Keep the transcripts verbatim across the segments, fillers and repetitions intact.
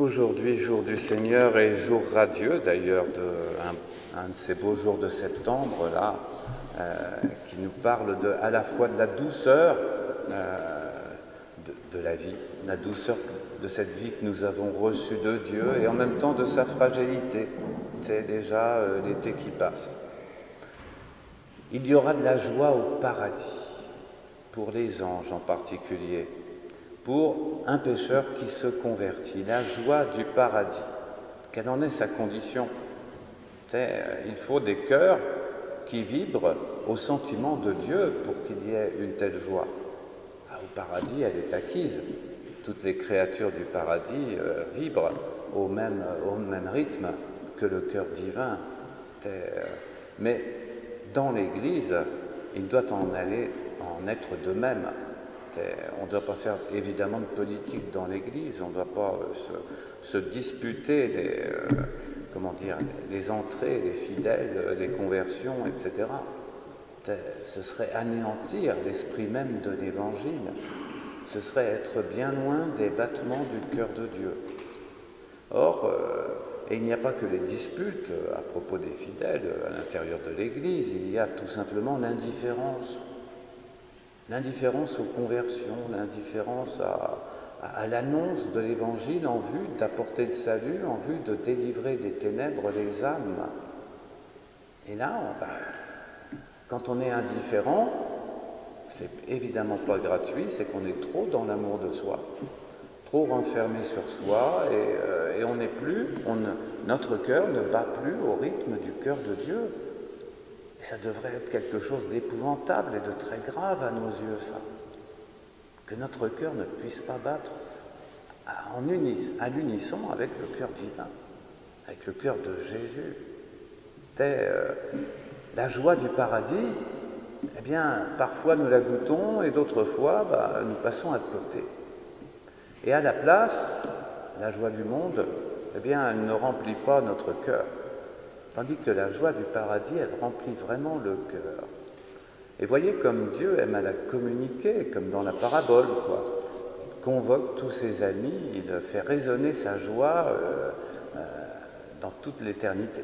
Aujourd'hui, jour du Seigneur et jour radieux d'ailleurs, de, un, un de ces beaux jours de septembre là, euh, qui nous parle de, à la fois de la douceur euh, de, de la vie, la douceur de cette vie que nous avons reçue de Dieu et en même temps de sa fragilité. C'est déjà euh, l'été qui passe. Il y aura de la joie au paradis, pour les anges en particulier, pour un pécheur qui se convertit, la joie du paradis. Quelle en est sa condition? C'est, il faut des cœurs qui vibrent au sentiment de Dieu pour qu'il y ait une telle joie. Ah, au paradis, elle est acquise. Toutes les créatures du paradis euh, vibrent au même, au même rythme que le cœur divin. Euh, mais dans l'Église, il doit en aller, en être de même. On ne doit pas faire évidemment de politique dans l'Église, on ne doit pas se, se disputer les, euh, comment dire, les entrées, les fidèles, les conversions, et cetera. Ce serait anéantir l'esprit même de l'Évangile. Ce serait être bien loin des battements du cœur de Dieu. Or, euh, et il n'y a pas que les disputes à propos des fidèles à l'intérieur de l'Église, il y a tout simplement l'indifférence. L'indifférence aux conversions, l'indifférence à, à, à l'annonce de l'Évangile en vue d'apporter le salut, en vue de délivrer des ténèbres les âmes. Et là, on, ben, quand on est indifférent, c'est évidemment pas gratuit, c'est qu'on est trop dans l'amour de soi, trop renfermé sur soi, et, euh, et on n'est plus, on ne, notre cœur ne bat plus au rythme du cœur de Dieu. Et ça devrait être quelque chose d'épouvantable et de très grave à nos yeux, ça. Que notre cœur ne puisse pas battre en unis, à l'unisson avec le cœur divin, avec le cœur de Jésus. C'est euh, la joie du paradis, eh bien, parfois nous la goûtons et d'autres fois, bah, nous passons à côté. Et à la place, la joie du monde, eh bien, elle ne remplit pas notre cœur. Tandis que la joie du paradis, elle remplit vraiment le cœur. Et voyez comme Dieu aime à la communiquer, comme dans la parabole, quoi. Il convoque tous ses amis, il fait résonner sa joie euh, euh, dans toute l'éternité.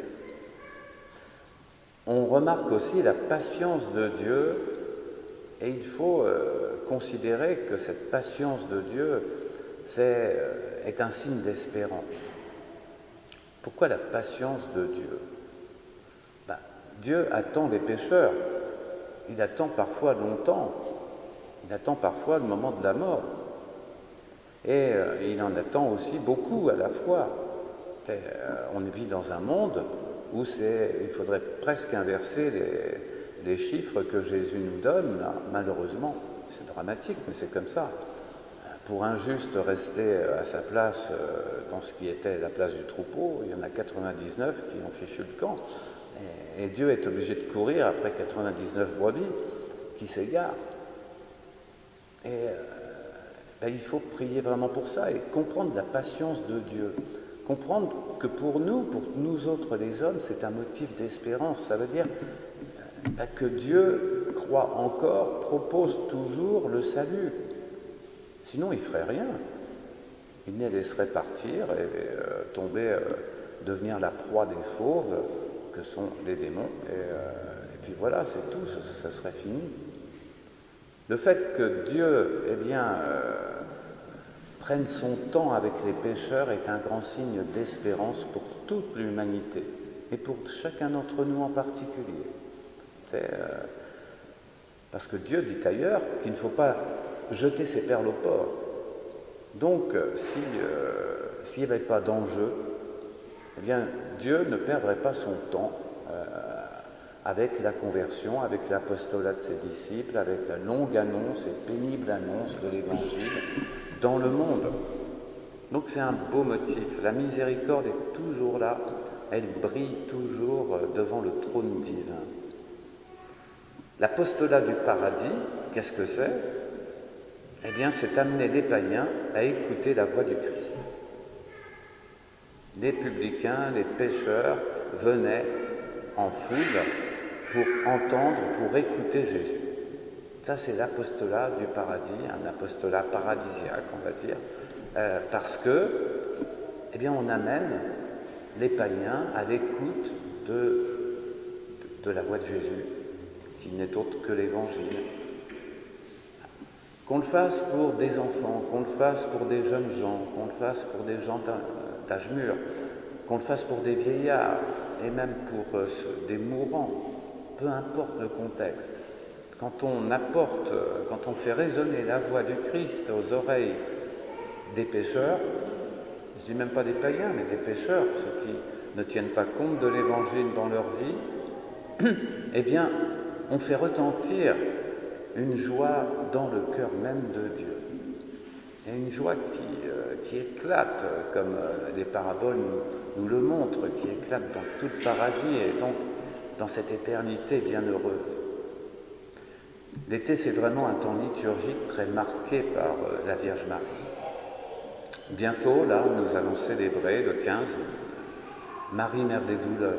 On remarque aussi la patience de Dieu, et il faut euh, considérer que cette patience de Dieu c'est, euh, est un signe d'espérance. Pourquoi la patience de Dieu? Ben, Dieu attend les pécheurs, il attend parfois longtemps, il attend parfois le moment de la mort, et euh, il en attend aussi beaucoup à la fois. Euh, on vit dans un monde où c'est, il faudrait presque inverser les, les chiffres que Jésus nous donne, là, malheureusement. C'est dramatique, mais c'est comme ça. Pour un juste rester à sa place euh, dans ce qui était la place du troupeau, il y en a quatre-vingt-dix-neuf qui ont fichu le camp. Et, et Dieu est obligé de courir après quatre-vingt-dix-neuf brebis qui s'égarent. Et euh, ben, il faut prier vraiment pour ça et comprendre la patience de Dieu. Comprendre que pour nous, pour nous autres les hommes, c'est un motif d'espérance. Ça veut dire ben, que Dieu croit encore, propose toujours le salut. Sinon, il ne ferait rien. Il les laisserait partir et euh, tomber, euh, devenir la proie des fauves que sont les démons. Et, euh, et puis voilà, c'est tout, ça, ça serait fini. Le fait que Dieu, eh bien, euh, prenne son temps avec les pécheurs est un grand signe d'espérance pour toute l'humanité et pour chacun d'entre nous en particulier. C'est, euh, parce que Dieu dit ailleurs qu'il ne faut pas jeter ses perles au port. Donc, si, euh, s'il n'y avait pas d'enjeu, eh bien, Dieu ne perdrait pas son temps euh, avec la conversion, avec l'apostolat de ses disciples, avec la longue annonce et pénible annonce de l'Évangile dans le monde. Donc, c'est un beau motif. La miséricorde est toujours là, elle brille toujours devant le trône divin. L'apostolat du paradis, qu'est-ce que c'est? Eh bien, c'est amener les païens à écouter la voix du Christ. Les publicains, les pécheurs venaient en foule pour entendre, pour écouter Jésus. Ça, c'est l'apostolat du paradis, un apostolat paradisiaque, on va dire, euh, parce que, eh bien on amène les païens à l'écoute de, de, de la voix de Jésus, qui n'est autre que l'Évangile. Qu'on le fasse pour des enfants, qu'on le fasse pour des jeunes gens, qu'on le fasse pour des gens d'âge mûr, qu'on le fasse pour des vieillards, et même pour euh, des mourants, peu importe le contexte. Quand on apporte, quand on fait résonner la voix du Christ aux oreilles des pécheurs, je ne dis même pas des païens, mais des pécheurs, ceux qui ne tiennent pas compte de l'Évangile dans leur vie, eh bien, on fait retentir une joie dans le cœur même de Dieu. Et une joie qui, euh, qui éclate, comme euh, les paraboles nous, nous le montrent, qui éclate dans tout le paradis et donc dans cette éternité bienheureuse. L'été, c'est vraiment un temps liturgique très marqué par euh, la Vierge Marie. Bientôt, là, nous allons célébrer le quinze, Marie, Mère des douleurs.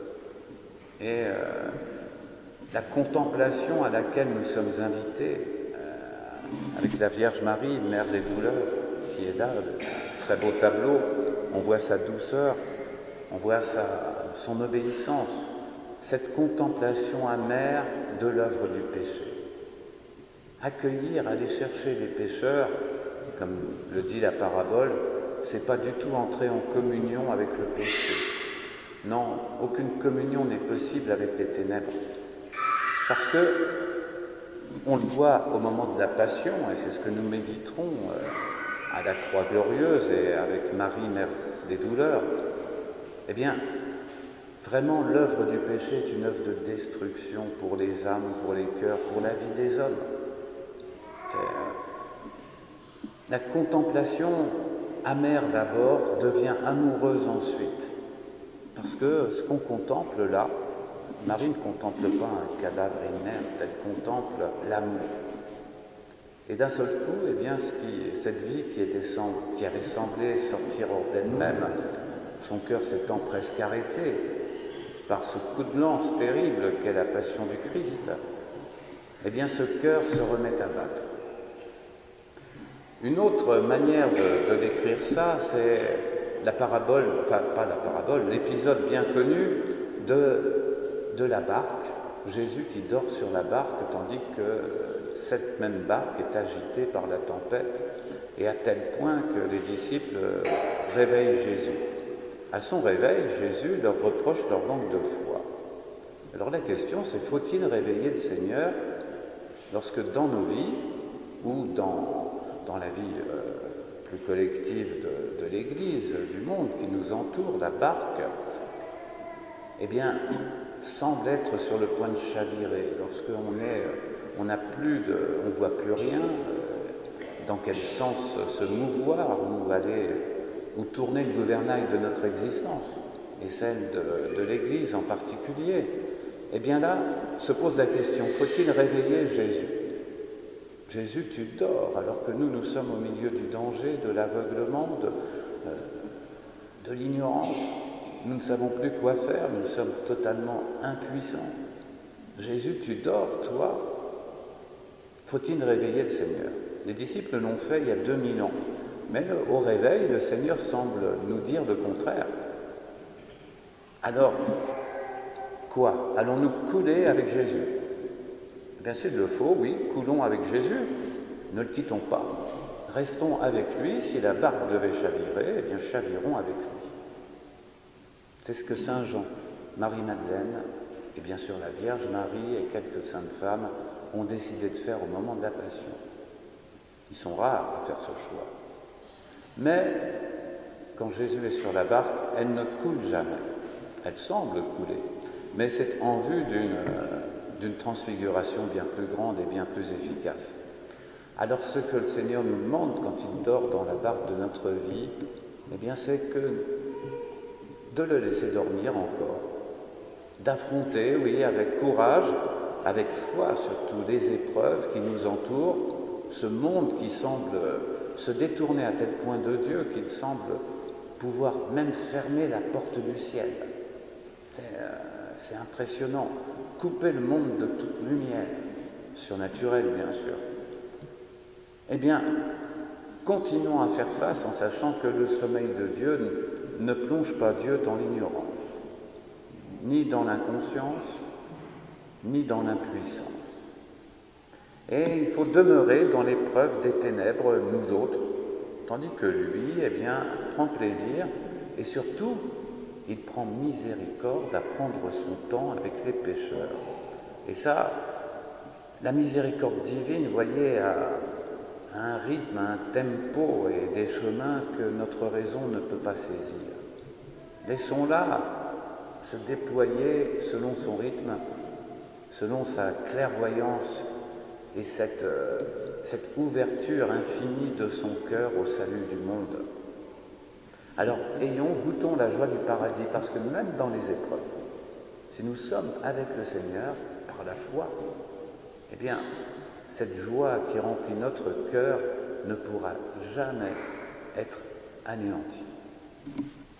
Et euh, la contemplation à laquelle nous sommes invités, euh, avec la Vierge Marie, Mère des douleurs, qui est là, le très beau tableau, on voit sa douceur, on voit sa, son obéissance, cette contemplation amère de l'œuvre du péché. Accueillir, aller chercher les pécheurs, comme le dit la parabole, c'est pas du tout entrer en communion avec le péché. Non, aucune communion n'est possible avec les ténèbres. Parce que, on le voit au moment de la Passion, et c'est ce que nous méditerons euh, à la Croix Glorieuse et avec Marie, Mère des douleurs, eh bien, vraiment l'œuvre du péché est une œuvre de destruction pour les âmes, pour les cœurs, pour la vie des hommes. C'est, euh, la contemplation amère d'abord devient amoureuse ensuite. Parce que ce qu'on contemple là, Marie ne contemple pas un cadavre inerte, elle contemple l'amour. Et d'un seul coup, eh bien, ce qui, cette vie qui, était, qui avait semblé sortir hors d'elle-même, son cœur s'étant presque arrêté par ce coup de lance terrible qu'est la passion du Christ, eh bien, ce cœur se remet à battre. Une autre manière de, de décrire ça, c'est la parabole, enfin pas la parabole, l'épisode bien connu de, de la barque, Jésus qui dort sur la barque tandis que cette même barque est agitée par la tempête et à tel point que les disciples réveillent Jésus. À son réveil, Jésus leur reproche leur manque de foi. Alors la question c'est, faut-il réveiller le Seigneur lorsque dans nos vies ou dans, dans la vie euh, plus collective de, de l'Église, du monde qui nous entoure, la barque, eh bien, semble être sur le point de chavirer. Lorsqu'on est, on n'a plus de, on ne voit plus rien, euh, dans quel sens se mouvoir, où aller, où tourner le gouvernail de notre existence, et celle de, de l'Église en particulier, eh bien là, se pose la question, faut-il réveiller Jésus ? Jésus, tu dors, alors que nous, nous sommes au milieu du danger, de l'aveuglement, de, euh, de l'ignorance. Nous ne savons plus quoi faire, nous sommes totalement impuissants. Jésus, tu dors, toi. Faut-il réveiller le Seigneur ? Les disciples l'ont fait il y a deux mille ans. Mais au réveil, le Seigneur semble nous dire le contraire. Alors, quoi ? Allons-nous couler avec Jésus ? Bien sûr, il le faut, oui, coulons avec Jésus, ne le quittons pas. Restons avec lui, si la barque devait chavirer, eh bien chavirons avec lui. C'est ce que Saint Jean, Marie-Madeleine, et bien sûr la Vierge Marie et quelques saintes femmes ont décidé de faire au moment de la Passion. Ils sont rares à faire ce choix. Mais, quand Jésus est sur la barque, elle ne coule jamais. Elle semble couler, mais c'est en vue d'une... Euh, d'une transfiguration bien plus grande et bien plus efficace. Alors ce que le Seigneur nous demande quand il dort dans la barque de notre vie, eh bien c'est que de le laisser dormir encore, d'affronter, oui, avec courage, avec foi surtout, les épreuves qui nous entourent, ce monde qui semble se détourner à tel point de Dieu qu'il semble pouvoir même fermer la porte du ciel. C'est, euh, c'est impressionnant. Couper le monde de toute lumière, surnaturelle bien sûr. Eh bien, continuons à faire face en sachant que le sommeil de Dieu ne plonge pas Dieu dans l'ignorance, ni dans l'inconscience, ni dans l'impuissance. Et il faut demeurer dans l'épreuve des ténèbres, nous autres, tandis que lui, eh bien, prend plaisir et surtout, il prend miséricorde à prendre son temps avec les pécheurs. Et ça, la miséricorde divine, vous voyez, a un rythme, un tempo et des chemins que notre raison ne peut pas saisir. Laissons-la se déployer selon son rythme, selon sa clairvoyance et cette, euh, cette ouverture infinie de son cœur au salut du monde. Alors, ayons, goûtons la joie du paradis, parce que même dans les épreuves, si nous sommes avec le Seigneur par la foi, eh bien, cette joie qui remplit notre cœur ne pourra jamais être anéantie.